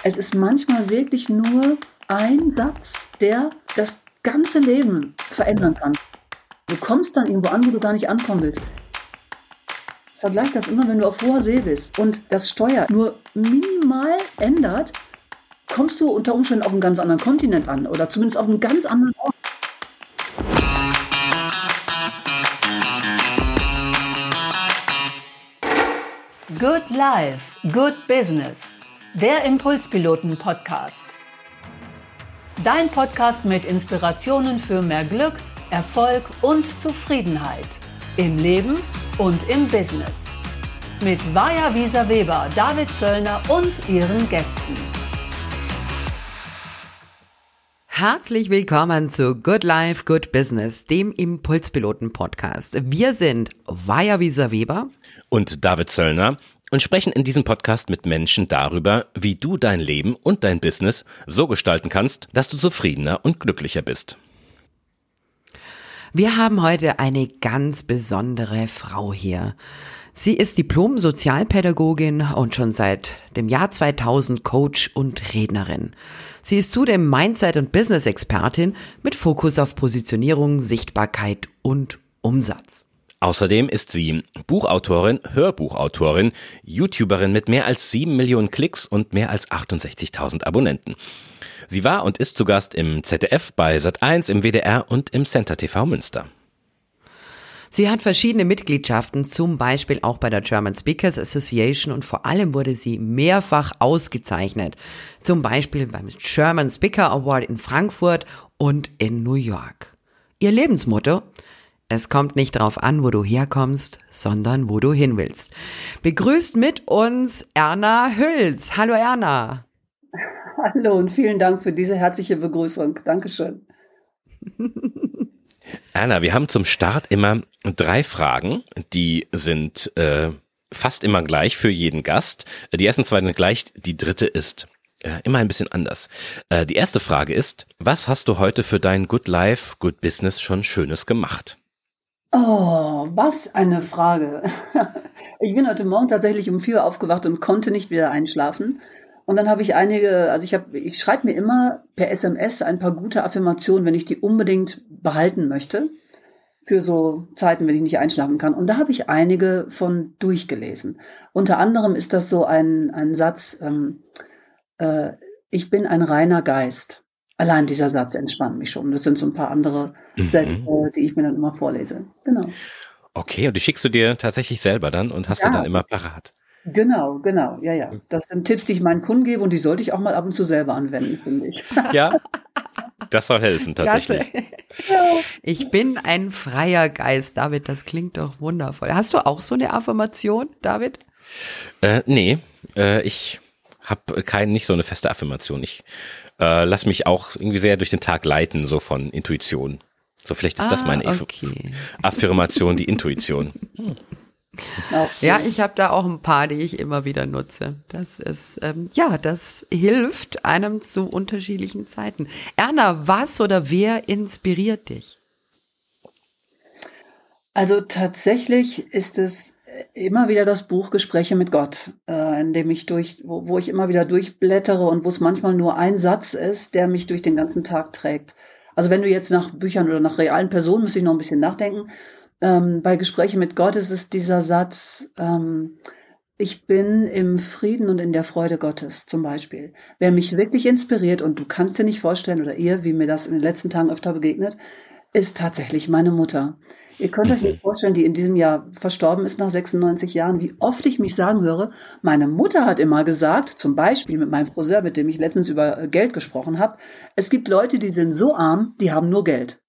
Es ist manchmal wirklich nur ein Satz, der das ganze Leben verändern kann. Du kommst dann irgendwo an, wo du gar nicht ankommen willst. Vergleich das immer, wenn du auf hoher See bist und das Steuer nur minimal ändert, kommst du unter Umständen auf einen ganz anderen Kontinent an oder zumindest auf einen ganz anderen Ort. Good Life, Good Business. Der Impulspiloten-Podcast. Dein Podcast mit Inspirationen für mehr Glück, Erfolg und Zufriedenheit. Im Leben und im Business. Mit Vaja Wieser-Weber, David Zöllner und ihren Gästen. Herzlich willkommen zu Good Life, Good Business, dem Impulspiloten-Podcast. Wir sind Vaja Wieser-Weber und David Zöllner und sprechen in diesem Podcast mit Menschen darüber, wie du dein Leben und dein Business so gestalten kannst, dass du zufriedener und glücklicher bist. Wir haben heute eine ganz besondere Frau hier. Sie ist Diplom-Sozialpädagogin und schon seit dem Jahr 2000 Coach und Rednerin. Sie ist zudem Mindset- und Business-Expertin mit Fokus auf Positionierung, Sichtbarkeit und Umsatz. Außerdem ist sie Buchautorin, Hörbuchautorin, YouTuberin mit mehr als 7 Millionen Klicks und mehr als 68.000 Abonnenten. Sie war und ist zu Gast im ZDF, bei Sat.1, im WDR und im Center TV Münster. Sie hat verschiedene Mitgliedschaften, zum Beispiel auch bei der German Speakers Association, und vor allem wurde sie mehrfach ausgezeichnet. Zum Beispiel beim German Speaker Award in Frankfurt und in New York. Ihr Lebensmotto: Es kommt nicht drauf an, wo du herkommst, sondern wo du hin willst. Begrüßt mit uns Erna Hülz. Hallo Erna. Hallo und vielen Dank für diese herzliche Begrüßung. Dankeschön. Erna, wir haben zum Start immer 3 Fragen, die sind fast immer gleich für jeden Gast. Die ersten 2 sind gleich, die dritte ist immer ein bisschen anders. Die erste Frage ist: Was hast du heute für dein Good Life, Good Business schon Schönes gemacht? Oh, was eine Frage. Ich bin heute Morgen tatsächlich um 4 Uhr aufgewacht und konnte nicht wieder einschlafen. Und dann habe ich ich schreibe mir immer per SMS ein paar gute Affirmationen, wenn ich die unbedingt behalten möchte, für so Zeiten, wenn ich nicht einschlafen kann. Und da habe ich einige von durchgelesen. Unter anderem ist das so ein Satz, ich bin ein reiner Geist. Allein dieser Satz entspannt mich schon. Das sind so ein paar andere Sätze, die ich mir dann immer vorlese. Genau. Okay, und die schickst du dir tatsächlich selber dann und hast du dann immer parat? Genau, ja. Das sind Tipps, die ich meinen Kunden gebe, und die sollte ich auch mal ab und zu selber anwenden, finde ich. Ja, das soll helfen tatsächlich. Klasse. Ich bin ein freier Geist, David, das klingt doch wundervoll. Hast du auch so eine Affirmation, David? Nee, ich habe nicht so eine feste Affirmation. Ich lass mich auch irgendwie sehr durch den Tag leiten, so von Intuition. So, vielleicht ist das meine Affirmation, die Intuition. Ja, ich habe da auch ein paar, die ich immer wieder nutze. Das ist, das hilft einem zu unterschiedlichen Zeiten. Erna, was oder wer inspiriert dich? Also tatsächlich ist es immer wieder das Buch Gespräche mit Gott, in dem ich wo ich immer wieder durchblättere und wo es manchmal nur ein Satz ist, der mich durch den ganzen Tag trägt. Also wenn du jetzt nach Büchern oder nach realen Personen, muss ich noch ein bisschen nachdenken. Bei Gespräche mit Gott ist es dieser Satz, ich bin im Frieden und in der Freude Gottes zum Beispiel. Wer mich wirklich inspiriert, und du kannst dir nicht vorstellen, oder ihr, wie mir das in den letzten Tagen öfter begegnet, ist tatsächlich meine Mutter. Ihr könnt euch nicht vorstellen, die in diesem Jahr verstorben ist nach 96 Jahren, wie oft ich mich sagen höre, meine Mutter hat immer gesagt, zum Beispiel mit meinem Friseur, mit dem ich letztens über Geld gesprochen habe, es gibt Leute, die sind so arm, die haben nur Geld.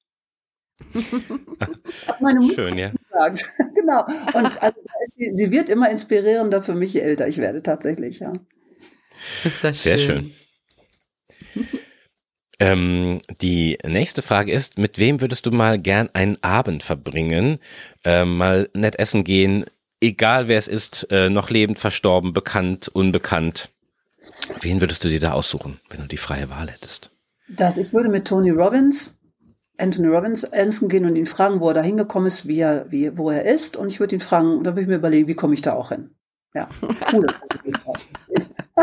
Hat meine Mutter Schön, ja. gesagt. Genau. Und also sie wird immer inspirierender für mich, je älter ich werde, tatsächlich, ja. Ist das sehr schön. Die nächste Frage ist: Mit wem würdest du mal gern einen Abend verbringen? Mal nett essen gehen, egal wer es ist, noch lebend, verstorben, bekannt, unbekannt. Wen würdest du dir da aussuchen, wenn du die freie Wahl hättest? Ich würde mit Anthony Robbins essen gehen und ihn fragen, wo er da hingekommen ist, wo er ist. Und ich würde ihn fragen, und dann würde ich mir überlegen, wie komme ich da auch hin? Ja, cool.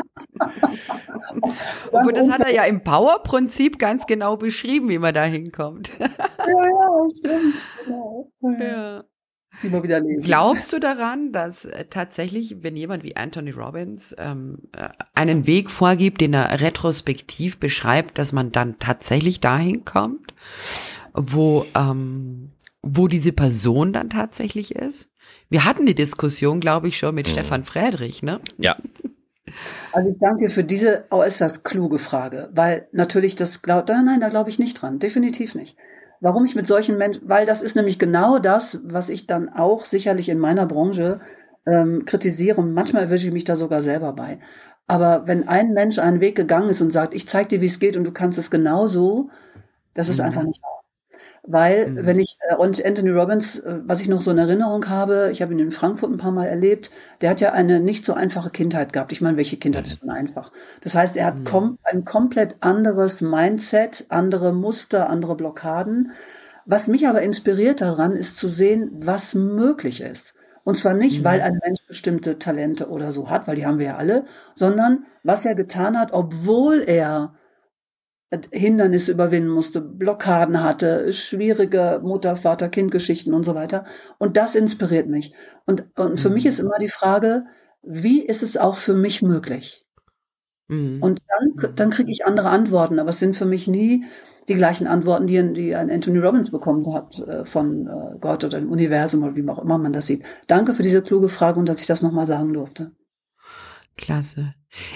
Obwohl, das hat er ja im Power-Prinzip ganz genau beschrieben, wie man da hinkommt. Ja, stimmt. Genau. Ja. Muss die mal wieder lesen. Glaubst du daran, dass tatsächlich, wenn jemand wie Anthony Robbins einen Weg vorgibt, den er retrospektiv beschreibt, dass man dann tatsächlich dahin kommt, wo diese Person dann tatsächlich ist? Wir hatten die Diskussion, glaube ich, schon mit Stefan Friedrich, ne? Ja. Also ich danke dir für diese äußerst kluge Frage, weil natürlich da glaube ich nicht dran, definitiv nicht. Warum ich mit solchen Menschen, weil das ist nämlich genau das, was ich dann auch sicherlich in meiner Branche kritisiere und manchmal erwische ich mich da sogar selber bei. Aber wenn ein Mensch einen Weg gegangen ist und sagt, ich zeig dir, wie es geht und du kannst es genauso, das ist einfach nicht wahr. Weil, wenn ich, und Anthony Robbins, was ich noch so in Erinnerung habe, ich habe ihn in Frankfurt ein paar Mal erlebt, der hat ja eine nicht so einfache Kindheit gehabt. Ich meine, welche Kindheit ist denn einfach? Das heißt, er hat ein komplett anderes Mindset, andere Muster, andere Blockaden. Was mich aber inspiriert daran, ist zu sehen, was möglich ist. Und zwar nicht, weil ein Mensch bestimmte Talente oder so hat, weil die haben wir ja alle, sondern was er getan hat, obwohl er Hindernisse überwinden musste, Blockaden hatte, schwierige Mutter-Vater-Kind-Geschichten und so weiter. Und das inspiriert mich. Und für mich ist immer die Frage, wie ist es auch für mich möglich? Und dann kriege ich andere Antworten, aber es sind für mich nie die gleichen Antworten, die ein Anthony Robbins bekommen hat von Gott oder dem Universum oder wie auch immer man das sieht. Danke für diese kluge Frage und dass ich das nochmal sagen durfte. Klasse.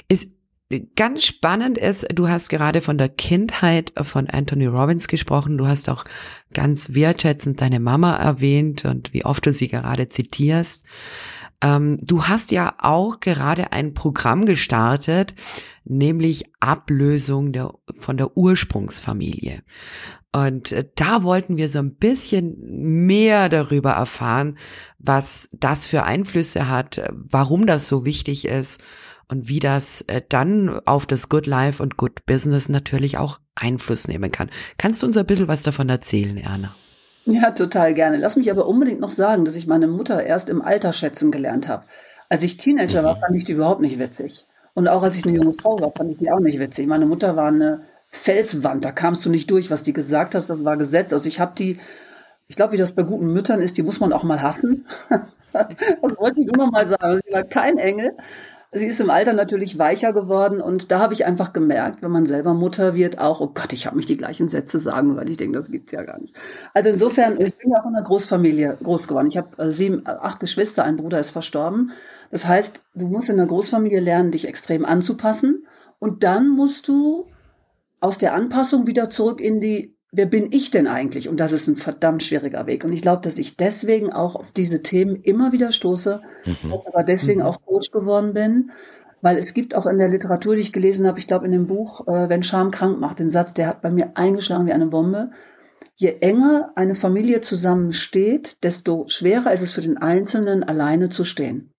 Ganz spannend ist, du hast gerade von der Kindheit von Anthony Robbins gesprochen. Du hast auch ganz wertschätzend deine Mama erwähnt und wie oft du sie gerade zitierst. Du hast ja auch gerade ein Programm gestartet, nämlich Ablösung von der Ursprungsfamilie. Und da wollten wir so ein bisschen mehr darüber erfahren, was das für Einflüsse hat, warum das so wichtig ist. Und wie das dann auf das Good Life und Good Business natürlich auch Einfluss nehmen kann. Kannst du uns ein bisschen was davon erzählen, Erna? Ja, total gerne. Lass mich aber unbedingt noch sagen, dass ich meine Mutter erst im Alter schätzen gelernt habe. Als ich Teenager war, fand ich die überhaupt nicht witzig. Und auch als ich eine junge Frau war, fand ich sie auch nicht witzig. Meine Mutter war eine Felswand, da kamst du nicht durch, was die gesagt hast, das war Gesetz. Also ich glaube, wie das bei guten Müttern ist, die muss man auch mal hassen. Das wollte ich nur noch mal sagen. Sie war kein Engel. Sie ist im Alter natürlich weicher geworden und da habe ich einfach gemerkt, wenn man selber Mutter wird, auch, oh Gott, ich habe mich die gleichen Sätze sagen, weil ich denke, das gibt's ja gar nicht. Also insofern, ich bin ja auch in einer Großfamilie groß geworden. Ich habe 8 Geschwister, ein Bruder ist verstorben. Das heißt, du musst in der Großfamilie lernen, dich extrem anzupassen und dann musst du aus der Anpassung wieder zurück in die, wer bin ich denn eigentlich? Und das ist ein verdammt schwieriger Weg. Und ich glaube, dass ich deswegen auch auf diese Themen immer wieder stoße, und sogar deswegen auch Coach geworden bin, weil es gibt auch in der Literatur, die ich gelesen habe, ich glaube in dem Buch, Wenn Scham krank macht, den Satz, der hat bei mir eingeschlagen wie eine Bombe. Je enger eine Familie zusammensteht, desto schwerer ist es für den Einzelnen, alleine zu stehen.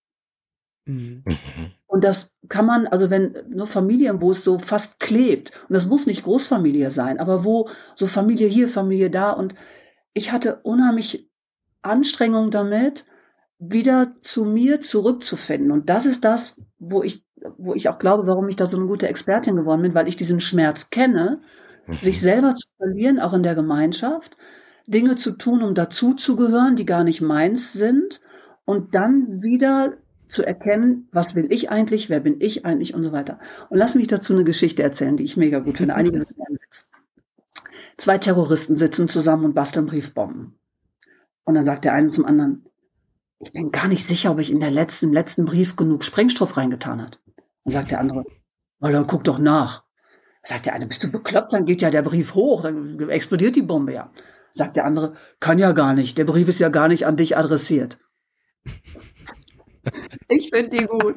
Und das kann man, also wenn nur Familien, wo es so fast klebt, und das muss nicht Großfamilie sein, aber wo so Familie hier, Familie da, und ich hatte unheimlich Anstrengung damit, wieder zu mir zurückzufinden. Und das ist das, wo ich auch glaube, warum ich da so eine gute Expertin geworden bin, weil ich diesen Schmerz kenne, sich selber zu verlieren, auch in der Gemeinschaft, Dinge zu tun, um dazuzugehören, die gar nicht meins sind, und dann wieder zu erkennen, was will ich eigentlich, wer bin ich eigentlich und so weiter. Und lass mich dazu eine Geschichte erzählen, die ich mega gut finde. Einiges ist mir ein Witz. 2 Terroristen sitzen zusammen und basteln Briefbomben. Und dann sagt der eine zum anderen, ich bin gar nicht sicher, ob ich im letzten Brief genug Sprengstoff reingetan hat. Dann sagt der andere, dann guck doch nach. Sagt der eine, bist du bekloppt, dann geht ja der Brief hoch, dann explodiert die Bombe ja. Sagt der andere, kann ja gar nicht, der Brief ist ja gar nicht an dich adressiert. Ich finde die gut.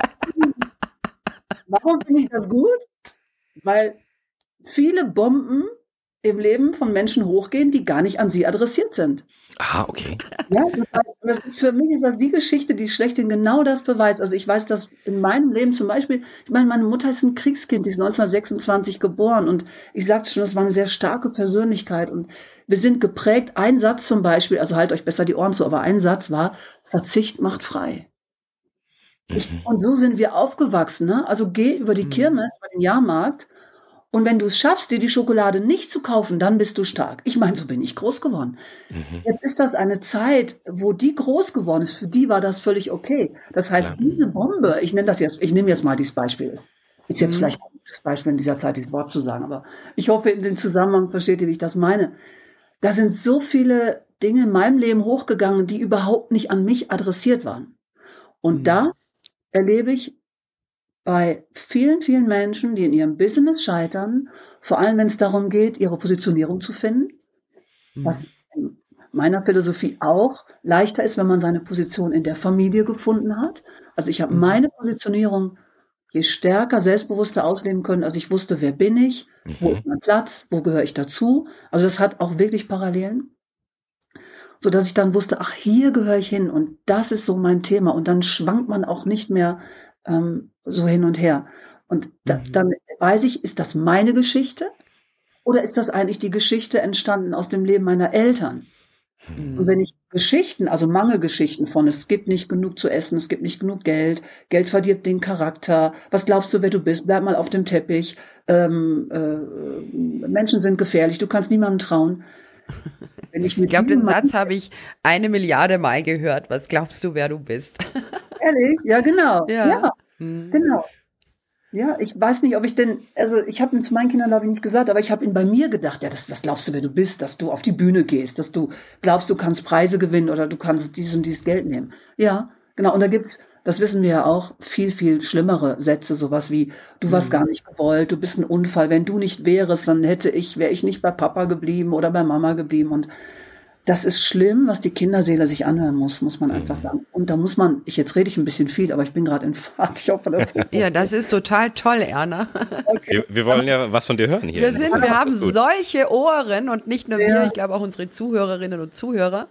Warum finde ich das gut? Weil viele Bomben im Leben von Menschen hochgehen, die gar nicht an sie adressiert sind. Ah, okay. Ja, das ist für mich ist das die Geschichte, die schlechthin genau das beweist. Also ich weiß, dass in meinem Leben zum Beispiel, ich meine, meine Mutter ist ein Kriegskind, die ist 1926 geboren und ich sagte schon, das war eine sehr starke Persönlichkeit und wir sind geprägt. Ein Satz zum Beispiel, also halt euch besser die Ohren zu, aber ein Satz war, Verzicht macht frei. Und so sind wir aufgewachsen, ne? Also geh über die Kirmes, über den Jahrmarkt, und wenn du es schaffst, dir die Schokolade nicht zu kaufen, dann bist du stark. Ich meine, so bin ich groß geworden. Jetzt ist das eine Zeit, wo die groß geworden ist. Für die war das völlig okay. Das heißt, diese Bombe, ich nehme jetzt mal dieses Beispiel. Ist jetzt vielleicht ein gutes Beispiel in dieser Zeit, dieses Wort zu sagen, aber ich hoffe, in dem Zusammenhang versteht ihr, wie ich das meine. Da sind so viele Dinge in meinem Leben hochgegangen, die überhaupt nicht an mich adressiert waren. Und das erlebe ich bei vielen, vielen Menschen, die in ihrem Business scheitern, vor allem wenn es darum geht, ihre Positionierung zu finden, was in meiner Philosophie auch leichter ist, wenn man seine Position in der Familie gefunden hat. Also ich habe meine Positionierung je stärker, selbstbewusster ausleben können, als ich wusste, wer bin ich, wo ist mein Platz, wo gehöre ich dazu. Also das hat auch wirklich Parallelen, sodass ich dann wusste, ach, hier gehöre ich hin und das ist so mein Thema. Und dann schwankt man auch nicht mehr so hin und her. Und dann weiß ich, ist das meine Geschichte oder ist das eigentlich die Geschichte entstanden aus dem Leben meiner Eltern? Und wenn ich Geschichten, also Mangelgeschichten von, es gibt nicht genug zu essen, es gibt nicht genug Geld, Geld verdirbt den Charakter, was glaubst du, wer du bist, bleib mal auf dem Teppich, Menschen sind gefährlich, du kannst niemandem trauen. Ich glaube, den Satz habe ich 1 Milliarde Mal gehört. Was glaubst du, wer du bist? Ehrlich? Ja, genau. Ja, genau. Ja, ich weiß nicht, ob ich ich habe ihn zu meinen Kindern, glaube ich, nicht gesagt, aber ich habe ihn bei mir gedacht, ja, was glaubst du, wer du bist, dass du auf die Bühne gehst, dass du glaubst, du kannst Preise gewinnen oder du kannst dies und dieses Geld nehmen. Ja, genau. Und da gibt's, das wissen wir ja auch, viel, viel schlimmere Sätze, sowas wie, du warst gar nicht gewollt, du bist ein Unfall, wenn du nicht wärst, dann wäre ich nicht bei Papa geblieben oder bei Mama geblieben. Und das ist schlimm, was die Kinderseele sich anhören muss man einfach sagen. Und da muss man, jetzt rede ich ein bisschen viel, aber ich bin gerade in Fahrt. Ich hoffe, das ist ja, das ist total toll, Erna. Okay. Wir wollen ja was von dir hören hier. Wir haben solche Ohren und nicht nur wir, ich glaube auch unsere Zuhörerinnen und Zuhörer.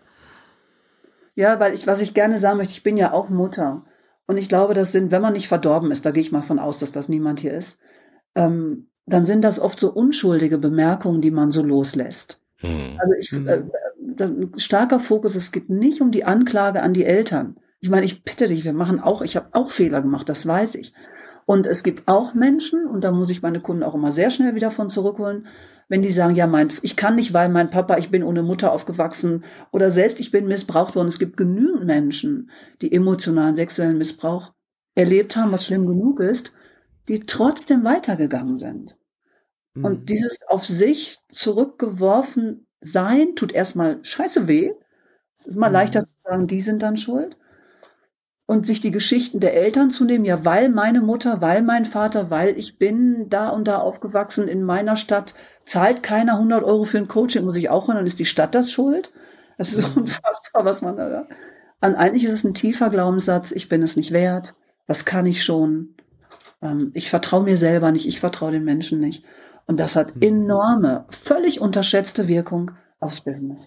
Ja, weil was ich gerne sagen möchte, ich bin ja auch Mutter. Und ich glaube, wenn man nicht verdorben ist, da gehe ich mal von aus, dass das niemand hier ist, dann sind das oft so unschuldige Bemerkungen, die man so loslässt. Also ein starker Fokus, es geht nicht um die Anklage an die Eltern. Ich meine, ich bitte dich, ich habe auch Fehler gemacht, das weiß ich. Und es gibt auch Menschen, und da muss ich meine Kunden auch immer sehr schnell wieder von zurückholen, wenn die sagen, ja, ich kann nicht, weil mein Papa, ich bin ohne Mutter aufgewachsen oder selbst ich bin missbraucht worden. Es gibt genügend Menschen, die emotionalen, sexuellen Missbrauch erlebt haben, was schlimm genug ist, die trotzdem weitergegangen sind. Und dieses auf sich zurückgeworfen sein tut erstmal scheiße weh. Es ist immer leichter zu sagen, die sind dann schuld. Und sich die Geschichten der Eltern zu nehmen, ja, weil meine Mutter, weil mein Vater, weil ich bin da und da aufgewachsen in meiner Stadt, zahlt keiner 100 € für ein Coaching, muss ich auch hören, dann ist die Stadt das schuld. Das ist unfassbar, was man da hört. Und eigentlich ist es ein tiefer Glaubenssatz, ich bin es nicht wert, was kann ich schon, ich vertraue mir selber nicht, ich vertraue den Menschen nicht. Und das hat enorme, völlig unterschätzte Wirkung aufs Business.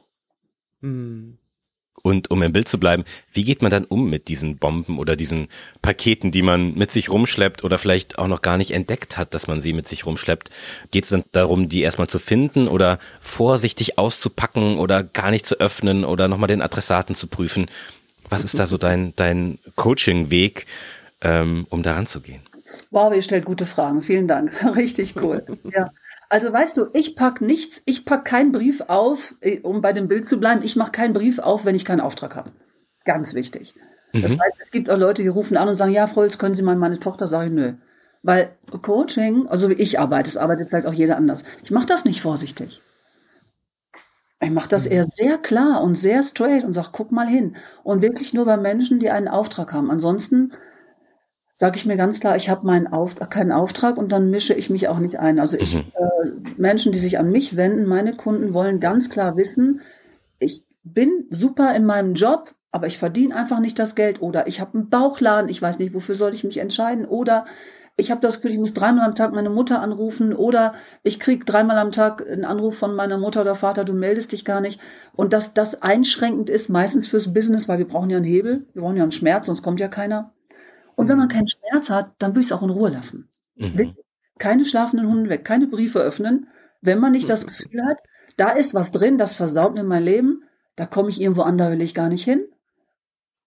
Und um im Bild zu bleiben, wie geht man dann um mit diesen Bomben oder diesen Paketen, die man mit sich rumschleppt oder vielleicht auch noch gar nicht entdeckt hat, dass man sie mit sich rumschleppt? Geht es dann darum, die erstmal zu finden oder vorsichtig auszupacken oder gar nicht zu öffnen oder nochmal den Adressaten zu prüfen? Was ist da so dein Coaching-Weg, um daran zu gehen? Wow, ihr stellt gute Fragen. Vielen Dank. Richtig cool. Ja. Also weißt du, ich pack keinen Brief auf, um bei dem Bild zu bleiben, ich mache keinen Brief auf, wenn ich keinen Auftrag habe. Ganz wichtig. Das heißt, es gibt auch Leute, die rufen an und sagen, ja, Frau Holz, können Sie mal meine Tochter? Sage ich, nö. Weil Coaching, also wie ich arbeite, es arbeitet vielleicht auch jeder anders. Ich mache das nicht vorsichtig. Ich mache das eher sehr klar und sehr straight und sage, guck mal hin. Und wirklich nur bei Menschen, die einen Auftrag haben. Ansonsten sage ich mir ganz klar, ich habe keinen Auftrag und dann mische ich mich auch nicht ein. Also Menschen, die sich an mich wenden, meine Kunden wollen ganz klar wissen, ich bin super in meinem Job, aber ich verdiene einfach nicht das Geld oder ich habe einen Bauchladen, ich weiß nicht, wofür soll ich mich entscheiden oder ich habe das Gefühl, ich muss 3-mal am Tag meine Mutter anrufen oder ich kriege 3-mal am Tag einen Anruf von meiner Mutter oder Vater, du meldest dich gar nicht. Und dass das einschränkend ist, meistens fürs Business, weil wir brauchen ja einen Hebel, wir brauchen ja einen Schmerz, sonst kommt ja keiner. Und wenn man keinen Schmerz hat, dann würde ich es auch in Ruhe lassen. Wirklich. Keine schlafenden Hunde weg, keine Briefe öffnen. Wenn man nicht das Gefühl hat, da ist was drin, das versaut mir mein Leben, da komme ich irgendwo an, da will ich gar nicht hin.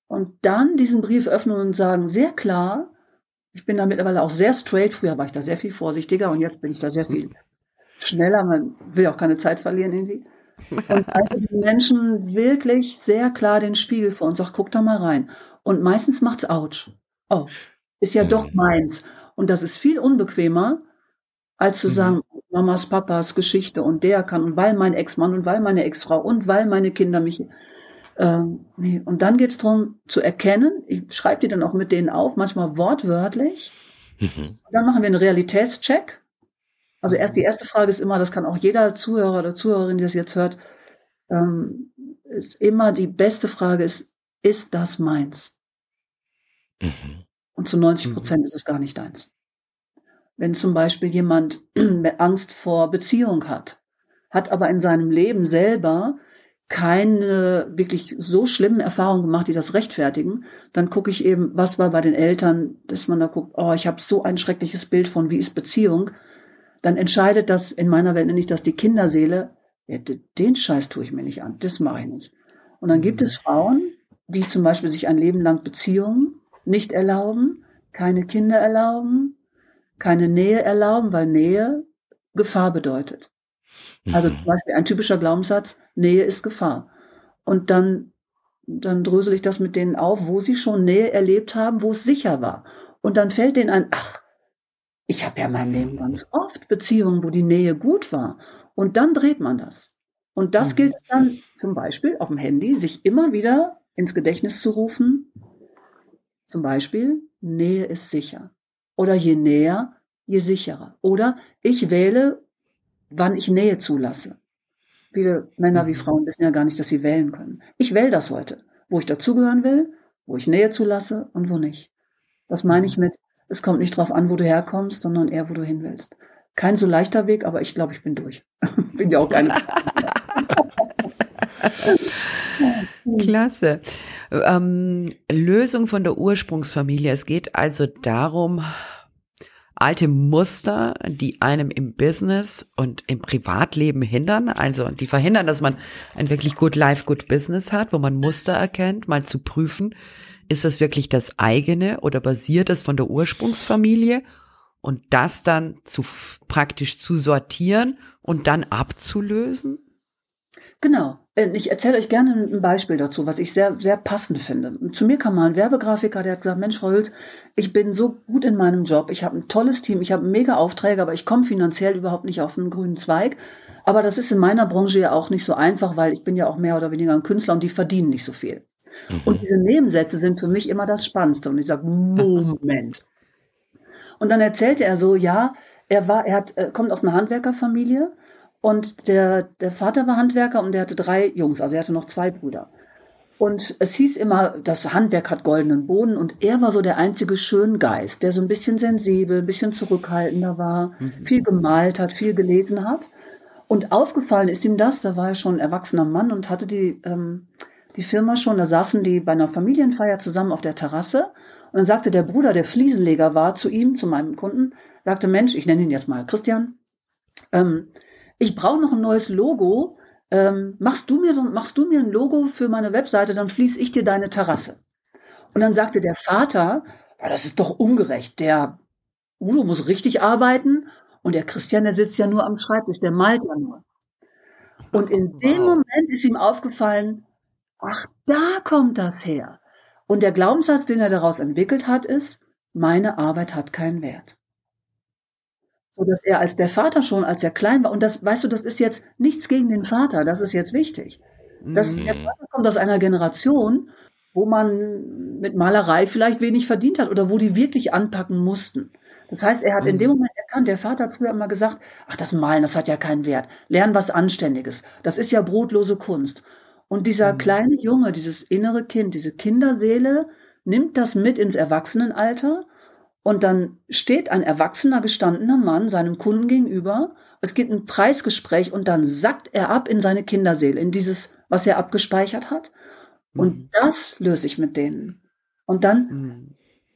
Und dann diesen Brief öffnen und sagen, sehr klar, ich bin da mittlerweile auch sehr straight, früher war ich da sehr viel vorsichtiger und jetzt bin ich da sehr viel schneller, man will auch keine Zeit verlieren irgendwie. Und halte den Menschen wirklich sehr klar den Spiegel vor und sagt, guck da mal rein. Und meistens macht's ouch. Oh, ist ja doch meins. Und das ist viel unbequemer, als zu sagen, Mamas, Papas Geschichte und der kann und weil mein Ex-Mann und weil meine Ex-Frau und weil meine Kinder mich... nee. Und dann geht's darum zu erkennen, ich schreibe die dann auch mit denen auf, manchmal wortwörtlich. Dann machen wir einen Realitätscheck. Also die erste Frage ist immer, das kann auch jeder Zuhörer oder Zuhörerin, die das jetzt hört, ist immer die beste Frage ist das meins? Und zu 90% ist es gar nicht deins. Wenn zum Beispiel jemand Angst vor Beziehung hat aber in seinem Leben selber keine wirklich so schlimmen Erfahrungen gemacht, die das rechtfertigen, dann gucke ich eben, was war bei den Eltern, dass man da guckt, oh, ich habe so ein schreckliches Bild von, wie ist Beziehung, dann entscheidet das, in meiner Welt nenne ich das die Kinderseele, den Scheiß tue ich mir nicht an, das mache ich nicht. Und dann gibt es Frauen, die zum Beispiel sich ein Leben lang Beziehungen nicht erlauben, keine Kinder erlauben, keine Nähe erlauben, weil Nähe Gefahr bedeutet. Also zum Beispiel ein typischer Glaubenssatz, Nähe ist Gefahr. Und dann drösel ich das mit denen auf, wo sie schon Nähe erlebt haben, wo es sicher war. Und dann fällt denen ein, ach, ich habe ja in meinem Leben ganz oft Beziehungen, wo die Nähe gut war. Und dann dreht man das. Und das gilt es dann zum Beispiel auf dem Handy, sich immer wieder ins Gedächtnis zu rufen. Zum Beispiel, Nähe ist sicher. Oder je näher, je sicherer. Oder ich wähle, wann ich Nähe zulasse. Viele Männer wie Frauen wissen ja gar nicht, dass sie wählen können. Ich wähle das heute, wo ich dazugehören will, wo ich Nähe zulasse und wo nicht. Das meine ich mit, es kommt nicht drauf an, wo du herkommst, sondern eher, wo du hin willst. Kein so leichter Weg, aber ich glaube, ich bin durch. Bin ja auch keine. Klasse. Lösung von der Ursprungsfamilie. Es geht also darum, alte Muster, die einem im Business und im Privatleben hindern, also die verhindern, dass man ein wirklich Good Life, Good Business hat, wo man Muster erkennt, mal zu prüfen, ist das wirklich das eigene oder basiert das von der Ursprungsfamilie und das dann praktisch zu sortieren und dann abzulösen? Genau. Ich erzähle euch gerne ein Beispiel dazu, was ich sehr, sehr passend finde. Zu mir kam mal ein Werbegrafiker, der hat gesagt, Mensch, Frau Hülz, ich bin so gut in meinem Job, ich habe ein tolles Team, ich habe mega Aufträge, aber ich komme finanziell überhaupt nicht auf einen grünen Zweig. Aber das ist in meiner Branche ja auch nicht so einfach, weil ich bin ja auch mehr oder weniger ein Künstler und die verdienen nicht so viel. Und diese Nebensätze sind für mich immer das Spannendste. Und ich sage, Moment. Und dann erzählte er so, ja, er kommt aus einer Handwerkerfamilie. Und der Vater war Handwerker und der hatte 3 Jungs, also er hatte noch 2 Brüder. Und es hieß immer, das Handwerk hat goldenen Boden und er war so der einzige Schöngeist, der so ein bisschen sensibel, ein bisschen zurückhaltender war, viel gemalt hat, viel gelesen hat. Und aufgefallen ist ihm das, da war er schon ein erwachsener Mann und hatte die Firma schon, da saßen die bei einer Familienfeier zusammen auf der Terrasse. Und dann sagte der Bruder, der Fliesenleger war, zu ihm, zu meinem Kunden, sagte, Mensch, ich nenne ihn jetzt mal Christian, ich brauche noch ein neues Logo. Machst du mir ein Logo für meine Webseite, dann fließe ich dir deine Terrasse. Und dann sagte der Vater, ja, das ist doch ungerecht. Der Udo muss richtig arbeiten und der Christian, der sitzt ja nur am Schreibtisch, der malt ja nur. Und in dem Moment ist ihm aufgefallen, ach, da kommt das her. Und der Glaubenssatz, den er daraus entwickelt hat, ist, meine Arbeit hat keinen Wert. So dass er als der Vater schon, als er klein war, und das, weißt du, das ist jetzt nichts gegen den Vater, das ist jetzt wichtig. Der Vater kommt aus einer Generation, wo man mit Malerei vielleicht wenig verdient hat oder wo die wirklich anpacken mussten. Das heißt, er hat in dem Moment erkannt, der Vater hat früher immer gesagt, ach, das Malen, das hat ja keinen Wert. Lern was Anständiges. Das ist ja brotlose Kunst. Und dieser kleine Junge, dieses innere Kind, diese Kinderseele, nimmt das mit ins Erwachsenenalter. Und dann steht ein erwachsener, gestandener Mann seinem Kunden gegenüber. Es gibt ein Preisgespräch und dann sackt er ab in seine Kinderseele, in dieses, was er abgespeichert hat. Und das löse ich mit denen. Und dann,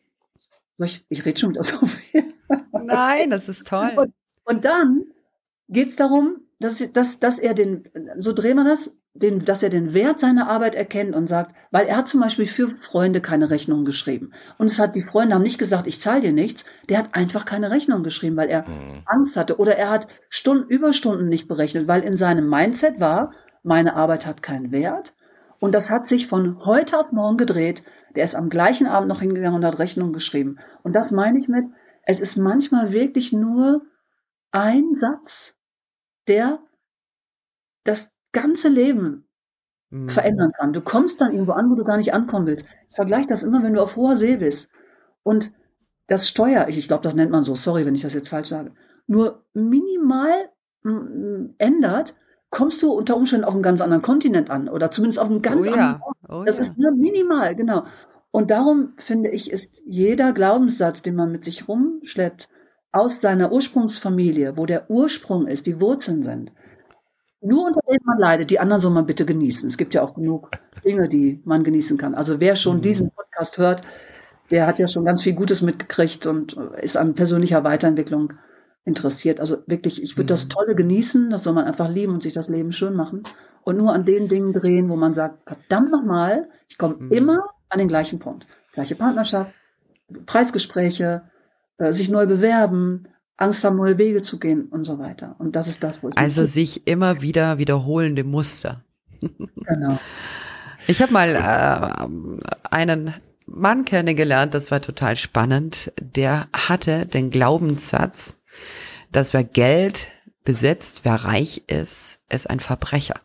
ich rede schon wieder so viel. Nein, das ist toll. Und dann geht es darum, dass er so drehen wir das, dass er den Wert seiner Arbeit erkennt und sagt, weil er hat zum Beispiel für Freunde keine Rechnung geschrieben. Und die Freunde haben nicht gesagt, ich zahle dir nichts. Der hat einfach keine Rechnung geschrieben, weil er Angst hatte. Oder er hat Überstunden nicht berechnet, weil in seinem Mindset war, meine Arbeit hat keinen Wert. Und das hat sich von heute auf morgen gedreht. Der ist am gleichen Abend noch hingegangen und hat Rechnung geschrieben. Und das meine ich mit, es ist manchmal wirklich nur ein Satz, der das ganze Leben verändern kann. Du kommst dann irgendwo an, wo du gar nicht ankommen willst. Ich vergleiche das immer, wenn du auf hoher See bist und das Steuer, ich glaube, das nennt man so, sorry, wenn ich das jetzt falsch sage, nur minimal ändert, kommst du unter Umständen auf einem ganz anderen Kontinent an oder zumindest auf einem ganz anderen Ort. Das ist nur minimal, genau. Und darum finde ich, ist jeder Glaubenssatz, den man mit sich rumschleppt, aus seiner Ursprungsfamilie, wo der Ursprung ist, die Wurzeln sind, nur unter denen man leidet, die anderen soll man bitte genießen. Es gibt ja auch genug Dinge, die man genießen kann. Also wer schon diesen Podcast hört, der hat ja schon ganz viel Gutes mitgekriegt und ist an persönlicher Weiterentwicklung interessiert. Also wirklich, ich würde das Tolle genießen, das soll man einfach lieben und sich das Leben schön machen und nur an den Dingen drehen, wo man sagt, verdammt nochmal, ich komme immer an den gleichen Punkt. Gleiche Partnerschaft, Preisgespräche, sich neu bewerben, Angst haben, neue Wege zu gehen und so weiter. Und das ist das, wo ich also sich immer wieder wiederholende Muster. Genau. Ich habe mal einen Mann kennengelernt, das war total spannend. Der hatte den Glaubenssatz, dass wer Geld besitzt, wer reich ist ein Verbrecher.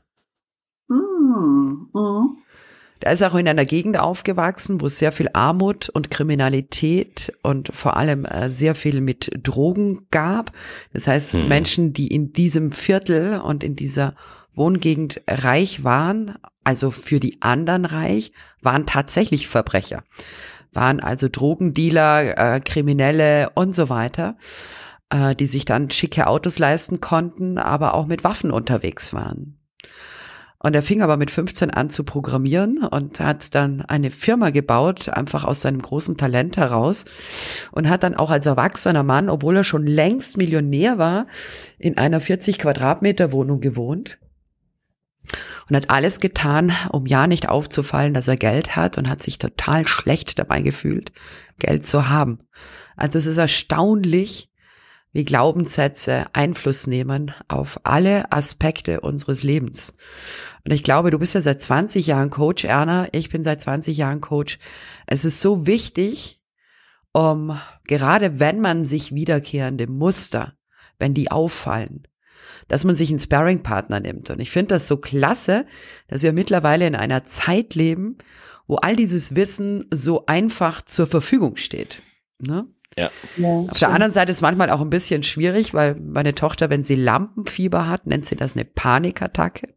Der ist auch in einer Gegend aufgewachsen, wo es sehr viel Armut und Kriminalität und vor allem sehr viel mit Drogen gab. Das heißt, Menschen, die in diesem Viertel und in dieser Wohngegend reich waren, also für die anderen reich, waren tatsächlich Verbrecher. Waren also Drogendealer, Kriminelle und so weiter, die sich dann schicke Autos leisten konnten, aber auch mit Waffen unterwegs waren. Und er fing aber mit 15 an zu programmieren und hat dann eine Firma gebaut, einfach aus seinem großen Talent heraus und hat dann auch als erwachsener Mann, obwohl er schon längst Millionär war, in einer 40 Quadratmeter Wohnung gewohnt und hat alles getan, um ja nicht aufzufallen, dass er Geld hat und hat sich total schlecht dabei gefühlt, Geld zu haben. Also es ist erstaunlich, wie Glaubenssätze Einfluss nehmen auf alle Aspekte unseres Lebens. Und ich glaube, du bist ja seit 20 Jahren Coach, Erna. Ich bin seit 20 Jahren Coach. Es ist so wichtig, gerade wenn man sich wiederkehrende Muster, wenn die auffallen, dass man sich einen Sparring-Partner nimmt. Und ich finde das so klasse, dass wir mittlerweile in einer Zeit leben, wo all dieses Wissen so einfach zur Verfügung steht. Ne? Ja. Auf der anderen Seite ist es manchmal auch ein bisschen schwierig, weil meine Tochter, wenn sie Lampenfieber hat, nennt sie das eine Panikattacke.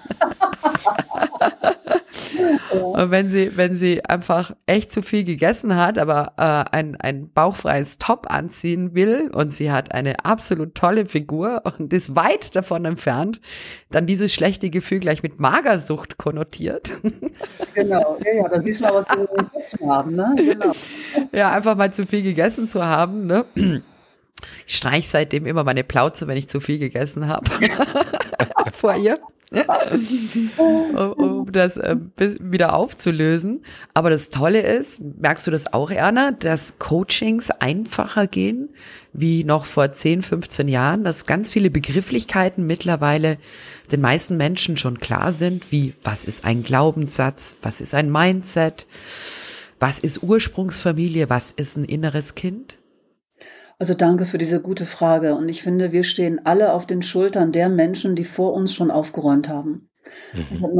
Und wenn sie einfach echt zu viel gegessen hat, aber ein bauchfreies Top anziehen will und sie hat eine absolut tolle Figur und ist weit davon entfernt, dann dieses schlechte Gefühl gleich mit Magersucht konnotiert. Genau, ja, da siehst du mal, was wir in den Köpfen haben, ne? Genau. Ja, einfach mal zu viel gegessen zu haben, ne? Ich streiche seitdem immer meine Plauze, wenn ich zu viel gegessen habe. Vor ihr. Um das wieder aufzulösen. Aber das Tolle ist, merkst du das auch, Erna, dass Coachings einfacher gehen, wie noch vor 10, 15 Jahren, dass ganz viele Begrifflichkeiten mittlerweile den meisten Menschen schon klar sind, wie was ist ein Glaubenssatz, was ist ein Mindset, was ist Ursprungsfamilie, was ist ein inneres Kind? Also danke für diese gute Frage. Und ich finde, wir stehen alle auf den Schultern der Menschen, die vor uns schon aufgeräumt haben. Ich habe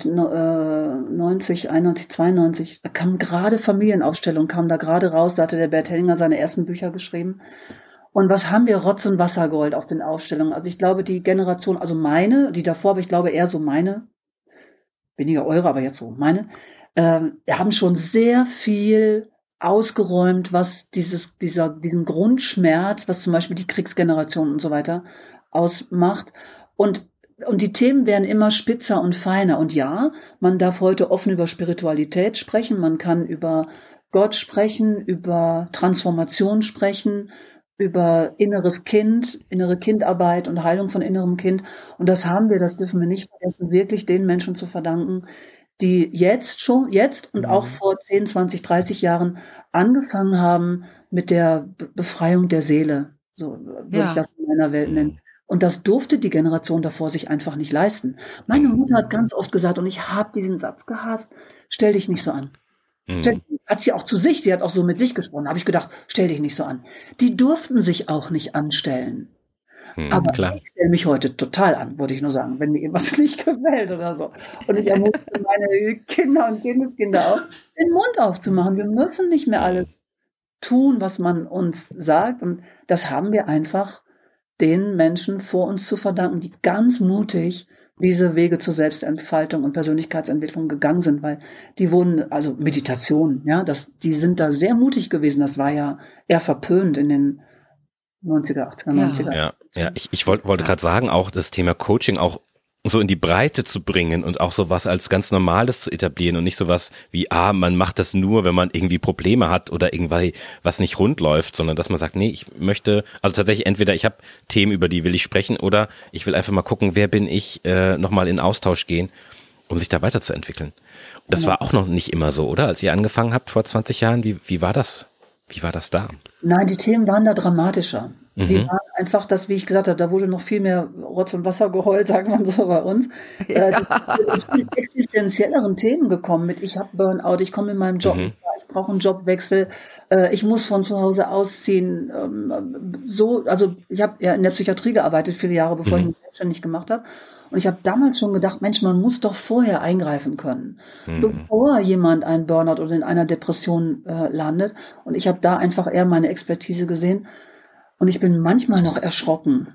1990, 91, 92, da kam gerade Familienaufstellung, kam da gerade raus, da hatte der Bert Hellinger seine ersten Bücher geschrieben. Und was haben wir Rotz und Wassergold auf den Aufstellungen? Also ich glaube, die Generation, also meine, die davor, aber ich glaube eher so meine, weniger eure, aber jetzt so meine, haben schon sehr viel ausgeräumt, was diesen Grundschmerz, was zum Beispiel die Kriegsgeneration und so weiter ausmacht. Und die Themen werden immer spitzer und feiner. Und ja, man darf heute offen über Spiritualität sprechen, man kann über Gott sprechen, über Transformation sprechen, über inneres Kind, innere Kindarbeit und Heilung von innerem Kind. Und das dürfen wir nicht vergessen, wirklich den Menschen zu verdanken, die jetzt und auch vor 10, 20, 30 Jahren angefangen haben mit der Befreiung der Seele. So würde ich das in meiner Welt nennen. Und das durfte die Generation davor sich einfach nicht leisten. Meine Mutter hat ganz oft gesagt, und ich habe diesen Satz gehasst, stell dich nicht so an. Hat sie auch zu sich, sie hat auch so mit sich gesprochen. Da habe ich gedacht, stell dich nicht so an. Die durften sich auch nicht anstellen. Aber klar. Ich stelle mich heute total an, würde ich nur sagen, wenn mir irgendwas nicht gefällt oder so. Und ich ermutige meine Kinder und Kindeskinder auch, den Mund aufzumachen. Wir müssen nicht mehr alles tun, was man uns sagt. Und das haben wir einfach den Menschen vor uns zu verdanken, die ganz mutig diese Wege zur Selbstentfaltung und Persönlichkeitsentwicklung gegangen sind, weil die wurden, also Meditation, die sind da sehr mutig gewesen. Das war ja eher verpönt in den 90er, 80er, 90er. Ja, ich wollte gerade sagen, auch das Thema Coaching auch so in die Breite zu bringen und auch sowas als ganz Normales zu etablieren und nicht sowas wie, man macht das nur, wenn man irgendwie Probleme hat oder irgendwie was nicht rund läuft, sondern dass man sagt, nee, ich möchte, also tatsächlich entweder ich habe Themen, über die will ich sprechen oder ich will einfach mal gucken, wer bin ich, nochmal in Austausch gehen, um sich da weiterzuentwickeln. Und das war auch noch nicht immer so, oder? Als ihr angefangen habt vor 20 Jahren, wie war das? Wie war das da? Nein, die Themen waren da dramatischer. Die waren einfach, wie ich gesagt habe, da wurde noch viel mehr Rotz und Wasser geheult, sagt man so bei uns. Die mit existenzielleren Themen gekommen mit, ich habe Burnout, ich komme in meinem Job nicht klar, ich brauche einen Jobwechsel, ich muss von zu Hause ausziehen. Also ich habe ja in der Psychiatrie gearbeitet, viele Jahre, bevor ich mich selbstständig gemacht habe. Und ich habe damals schon gedacht, Mensch, man muss doch vorher eingreifen können, bevor jemand einen Burnout oder in einer Depression landet. Und ich habe da einfach eher meine Expertise gesehen. Und ich bin manchmal noch erschrocken,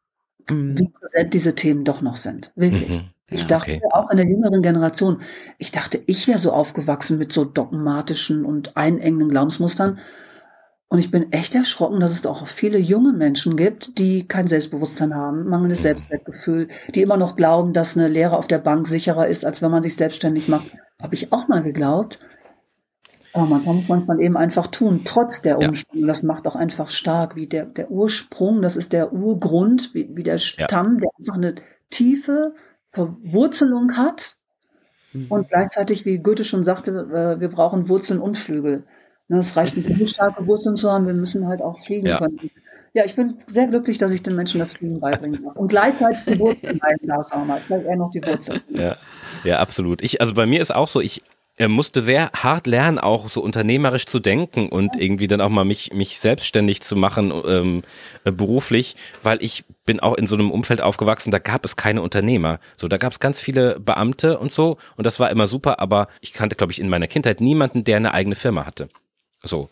wie präsent diese Themen doch noch sind. Wirklich. Ich dachte auch in der jüngeren Generation, ich wäre so aufgewachsen mit so dogmatischen und einengenden Glaubensmustern. Und ich bin echt erschrocken, dass es auch viele junge Menschen gibt, die kein Selbstbewusstsein haben, mangelndes Selbstwertgefühl, die immer noch glauben, dass eine Lehre auf der Bank sicherer ist, als wenn man sich selbstständig macht. Habe ich auch mal geglaubt. Aber manchmal muss man es dann eben einfach tun, trotz der Umstände. Ja. Das macht auch einfach stark, wie der Ursprung, das ist der Urgrund, wie der Stamm, der einfach eine tiefe Verwurzelung hat. Und gleichzeitig, wie Goethe schon sagte, wir brauchen Wurzeln und Flügel. Es reicht nicht, nur starke Wurzeln zu haben, wir müssen halt auch fliegen können. Ja, ich bin sehr glücklich, dass ich den Menschen das Fliegen beibringen darf. Und gleichzeitig die Wurzeln halten darf, sagen wir mal. Vielleicht eher noch die Wurzeln. Ja, absolut. Also bei mir ist auch so, ich musste sehr hart lernen, auch so unternehmerisch zu denken und irgendwie dann auch mal mich selbstständig zu machen, beruflich, weil ich bin auch in so einem Umfeld aufgewachsen, da gab es keine Unternehmer. So, da gab es ganz viele Beamte und so und das war immer super, aber ich kannte, glaube ich, in meiner Kindheit niemanden, der eine eigene Firma hatte. So.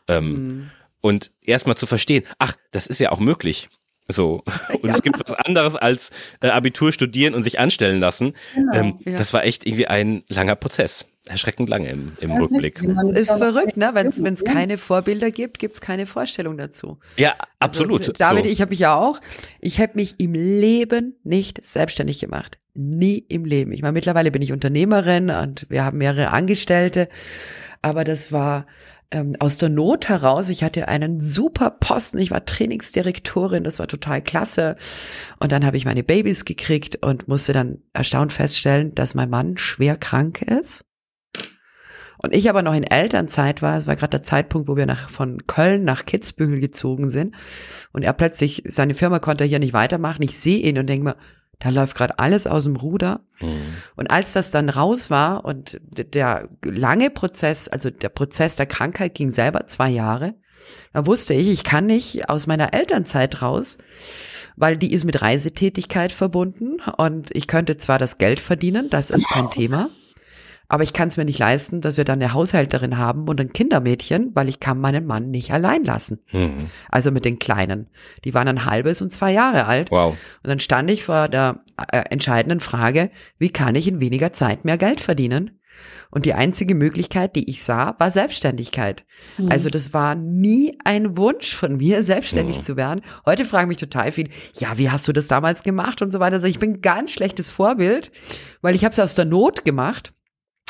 Und erstmal zu verstehen, das ist ja auch möglich. So. Und es gibt was anderes als Abitur studieren und sich anstellen lassen. Genau. Das war echt irgendwie ein langer Prozess. Erschreckend lange im Rückblick. Ist verrückt, ne? Wenn es keine Vorbilder gibt, gibt es keine Vorstellung dazu. Ja, absolut. Also, David, ich habe mich ja auch, ich habe mich im Leben nicht selbstständig gemacht. Nie im Leben. Ich meine, mittlerweile bin ich Unternehmerin und wir haben mehrere Angestellte, aber das war aus der Not heraus. Ich hatte einen super Posten, ich war Trainingsdirektorin, das war total klasse. Und dann habe ich meine Babys gekriegt und musste dann erstaunt feststellen, dass mein Mann schwer krank ist. Und ich aber noch in Elternzeit war, es war gerade der Zeitpunkt, wo wir von Köln nach Kitzbühel gezogen sind. Und er plötzlich, seine Firma konnte hier nicht weitermachen. Ich sehe ihn und denke mir, da läuft gerade alles aus dem Ruder. Und als das dann raus war und der lange Prozess, also der Prozess der Krankheit ging selber 2 Jahre, da wusste ich kann nicht aus meiner Elternzeit raus, weil die ist mit Reisetätigkeit verbunden und ich könnte zwar das Geld verdienen, das ist kein Thema, aber ich kann es mir nicht leisten, dass wir dann eine Haushälterin haben und ein Kindermädchen, weil ich kann meinen Mann nicht allein lassen. Also mit den Kleinen. Die waren 1 halbes und 2 Jahre alt. Wow. Und dann stand ich vor der entscheidenden Frage, wie kann ich in weniger Zeit mehr Geld verdienen? Und die einzige Möglichkeit, die ich sah, war Selbstständigkeit. Also das war nie ein Wunsch von mir, selbstständig zu werden. Heute fragen mich total viele, wie hast du das damals gemacht und so weiter. Also ich bin ein ganz schlechtes Vorbild, weil ich habe es aus der Not gemacht.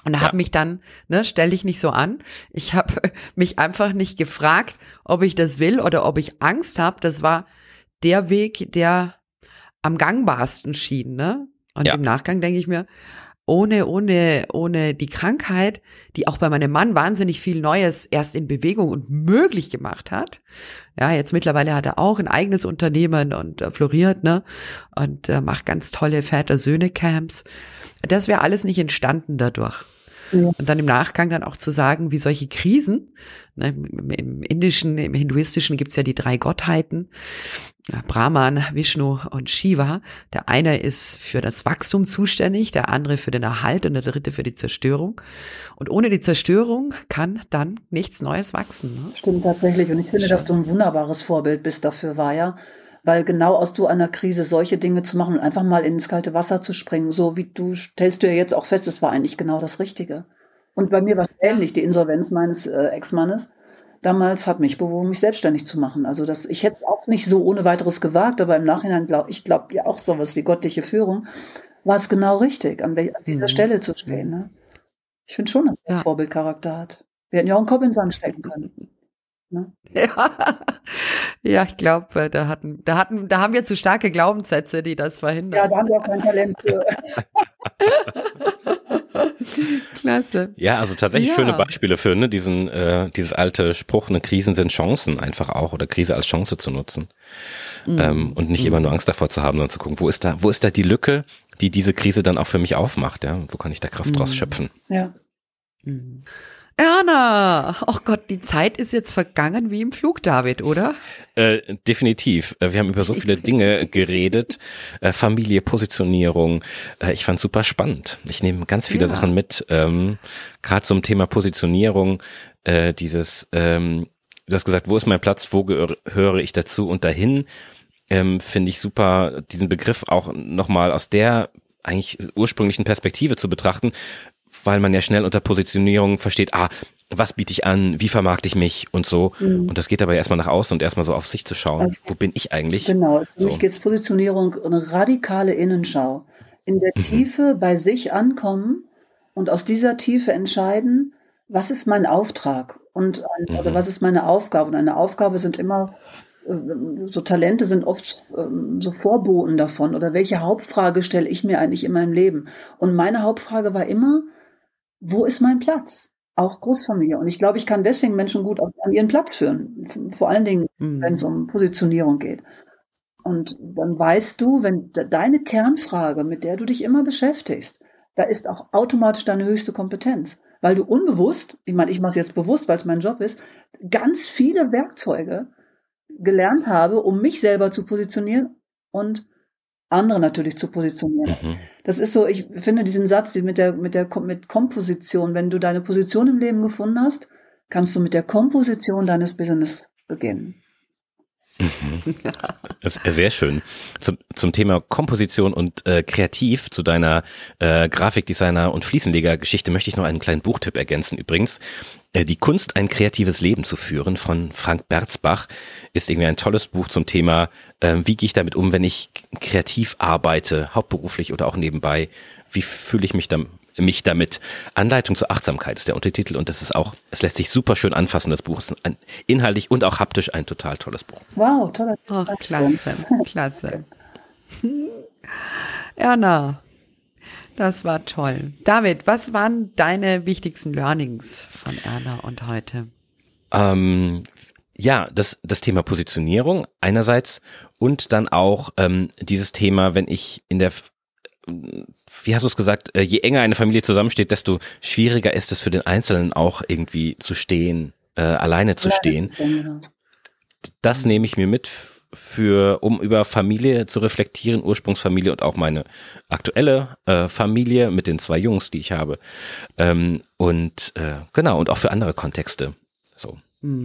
Und habe mich dann, stell dich nicht so an, ich habe mich einfach nicht gefragt, ob ich das will oder ob ich Angst habe. Das war der Weg, der am gangbarsten schien, ne? Und im Nachgang denke ich mir, ohne die Krankheit, die auch bei meinem Mann wahnsinnig viel Neues erst in Bewegung und möglich gemacht hat. Ja, jetzt mittlerweile hat er auch ein eigenes Unternehmen und floriert, ne? Und macht ganz tolle Väter-Söhne-Camps. Das wäre alles nicht entstanden dadurch. Ja. Und dann im Nachgang dann auch zu sagen, wie solche Krisen, ne, im Indischen, im Hinduistischen gibt's ja die 3 Gottheiten, Brahman, Vishnu und Shiva. Der eine ist für das Wachstum zuständig, der andere für den Erhalt und der dritte für die Zerstörung. Und ohne die Zerstörung kann dann nichts Neues wachsen. Ne? Stimmt tatsächlich. Und ich finde, dass du ein wunderbares Vorbild bist dafür, Vaja. Weil genau aus so einer Krise solche Dinge zu machen und einfach mal ins kalte Wasser zu springen, so wie du, stellst du ja jetzt auch fest, es war eigentlich genau das Richtige. Und bei mir war es ähnlich, die Insolvenz meines Ex-Mannes. Damals hat mich bewogen, mich selbstständig zu machen. Also ich hätte es auch nicht so ohne weiteres gewagt, aber im Nachhinein glaube ja auch sowas wie göttliche Führung, war es genau richtig, an dieser Stelle zu stehen. Ne? Ich finde schon, dass er das Vorbildcharakter hat. Wir hätten ja auch einen Kopf in den Sand stecken können. Ne? Ja, ich glaube, da haben wir zu starke Glaubenssätze, die das verhindern. Ja, da haben wir auch kein Talent für. Klasse. Ja, also tatsächlich schöne Beispiele für dieses alte Spruch, Krisen sind Chancen einfach auch oder Krise als Chance zu nutzen und nicht immer nur Angst davor zu haben, sondern zu gucken, wo ist da die Lücke, die diese Krise dann auch für mich aufmacht, ja, wo kann ich da Kraft draus schöpfen? Ja. Erna, ach Gott, die Zeit ist jetzt vergangen wie im Flug, David, oder? Definitiv. Wir haben über so viele Dinge geredet. Familie, Positionierung. Ich fand es super spannend. Ich nehme ganz viele Sachen mit. Gerade zum Thema Positionierung. Du hast gesagt, wo ist mein Platz, wo gehöre ich dazu und dahin? Finde ich super, diesen Begriff auch nochmal aus der eigentlich ursprünglichen Perspektive zu betrachten, weil man ja schnell unter Positionierung versteht, was biete ich an, wie vermarkte ich mich und so. Und das geht aber erstmal nach außen und erstmal so auf sich zu schauen, wo bin ich eigentlich? Genau, für mich geht es Positionierung, eine radikale Innenschau. In der Tiefe bei sich ankommen und aus dieser Tiefe entscheiden, was ist mein Auftrag oder was ist meine Aufgabe. Und eine Aufgabe sind immer, so Talente sind oft so Vorboten davon. Oder welche Hauptfrage stelle ich mir eigentlich in meinem Leben? Und meine Hauptfrage war immer, wo ist mein Platz? Auch Großfamilie. Und ich glaube, ich kann deswegen Menschen gut an ihren Platz führen. Vor allen Dingen, wenn es um Positionierung geht. Und dann weißt du, wenn deine Kernfrage, mit der du dich immer beschäftigst, da ist auch automatisch deine höchste Kompetenz. Weil du unbewusst, ich mache es jetzt bewusst, weil es mein Job ist, ganz viele Werkzeuge gelernt habe, um mich selber zu positionieren und andere natürlich zu positionieren. Das ist so, ich finde diesen Satz mit Komposition, wenn du deine Position im Leben gefunden hast, kannst du mit der Komposition deines Business beginnen. Das ist sehr schön. Zum Thema Komposition und kreativ zu deiner Grafikdesigner und Fliesenleger-Geschichte möchte ich noch einen kleinen Buchtipp ergänzen. Übrigens, Die Kunst, ein kreatives Leben zu führen von Frank Berzbach ist irgendwie ein tolles Buch zum Thema, wie gehe ich damit um, wenn ich kreativ arbeite, hauptberuflich oder auch nebenbei, wie fühle ich mich damit. Anleitung zur Achtsamkeit ist der Untertitel und es lässt sich super schön anfassen, das Buch. Es ist inhaltlich und auch haptisch ein total tolles Buch. Wow, toller. Ach, klasse. Erna, das war toll. David, was waren deine wichtigsten Learnings von Erna und heute? Das Thema Positionierung einerseits und dann auch dieses Thema, wenn ich wie hast du es gesagt, je enger eine Familie zusammensteht, desto schwieriger ist es für den Einzelnen auch irgendwie zu stehen, alleine zu stehen. Genau. Das nehme ich mir mit, um über Familie zu reflektieren, Ursprungsfamilie und auch meine aktuelle Familie mit den 2 Jungs, die ich habe. Und auch für andere Kontexte. So.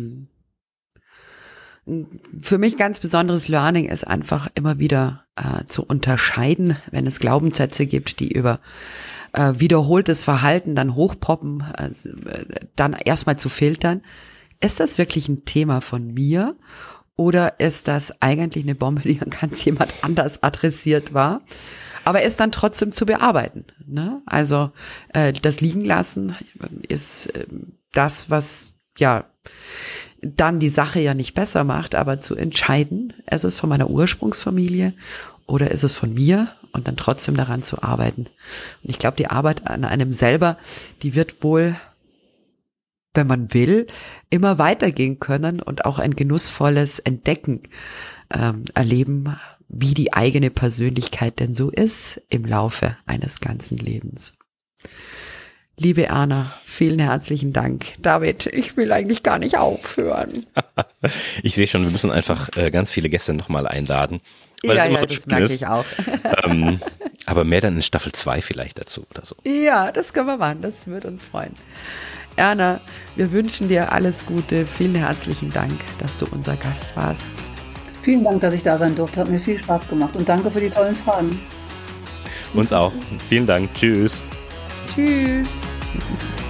Für mich ganz besonderes Learning ist einfach immer wieder zu unterscheiden, wenn es Glaubenssätze gibt, die über wiederholtes Verhalten dann hochpoppen, dann erstmal zu filtern. Ist das wirklich ein Thema von mir oder ist das eigentlich eine Bombe, die an ganz jemand anders adressiert war? Aber ist dann trotzdem zu bearbeiten. Ne? Also das liegen lassen ist das, was ja dann die Sache ja nicht besser macht, aber zu entscheiden, ist es von meiner Ursprungsfamilie oder ist es von mir und dann trotzdem daran zu arbeiten. Und ich glaube, die Arbeit an einem selber, die wird wohl, wenn man will, immer weitergehen können und auch ein genussvolles Entdecken erleben, wie die eigene Persönlichkeit denn so ist im Laufe eines ganzen Lebens. Liebe Erna, vielen herzlichen Dank. David, ich will eigentlich gar nicht aufhören. Ich sehe schon, wir müssen einfach ganz viele Gäste nochmal einladen. Ja, das merke ich auch. Aber mehr dann in Staffel 2 vielleicht dazu oder so. Ja, das können wir machen, das würde uns freuen. Erna, wir wünschen dir alles Gute. Vielen herzlichen Dank, dass du unser Gast warst. Vielen Dank, dass ich da sein durfte. Hat mir viel Spaß gemacht und danke für die tollen Fragen. Uns auch. Vielen Dank. Tschüss. Tschüss.